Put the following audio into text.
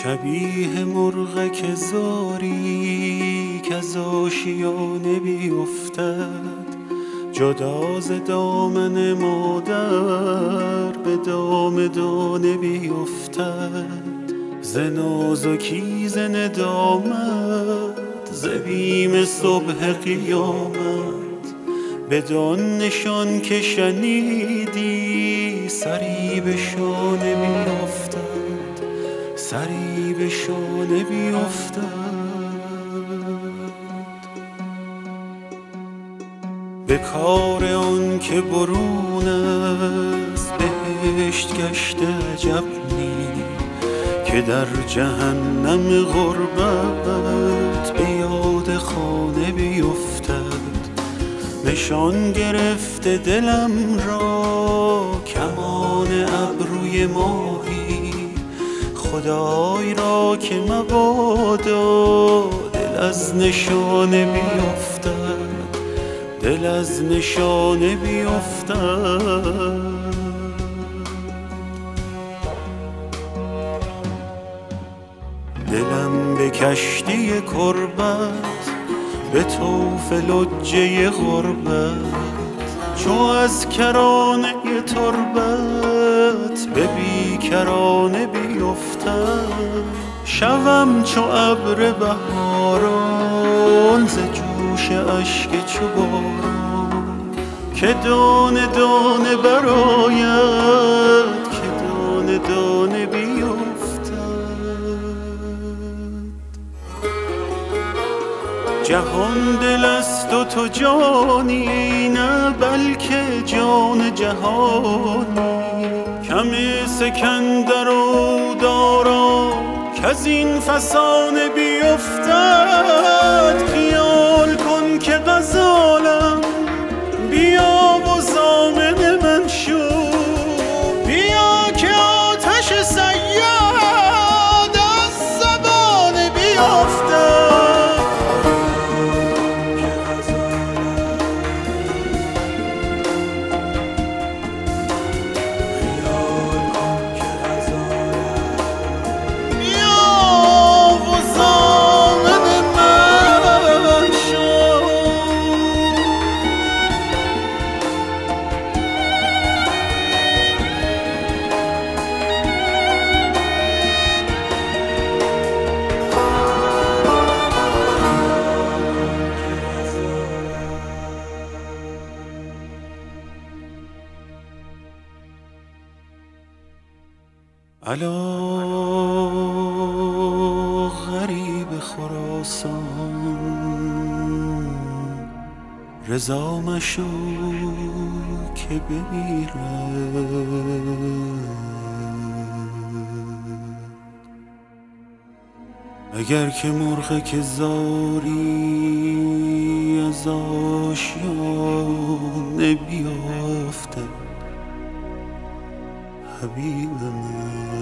شبیه مرغ که زاری که از آشیانه بیفتد، جدا ز دامن مادر به دام دانه بیفتد. ز نازکی ز ندامت ز بیم صبح قیامت، بدان نشان که شنیدی سری به شانه بیفتد، سری به شانه بیفتد. به کار آن که برون است بهشت گشته عجب نی، که در جهنم غربت به یاد خانه بیفتد. نشان گرفته دلم را کمان ابروی ماهی، خدای را که مبادا دل از نشانه بیفتد، دل از نشانه بیفتد. دلم به کشتی کربت به طوف لجه غربت، چو از کرانه تربت به بیکرانه بیفتد. شوم چو ابر بهاران ز جوش اشک چو باران، که دانه دانه برآید، که دانه دانه بیفتد. جهان دل است و تو جانی، نه بلکه جان جهانی. کم سکندر و دارا کز این فسانه بیفتد. خیال کن که غزالم بیا و ضامن من شو، بیا که آتش صیاد از زبان بیفتد. الا غریب خراسان، رضا مشو که بمیرد. اگر که مرغ که زاری از آشیانه بیافته، حبیب من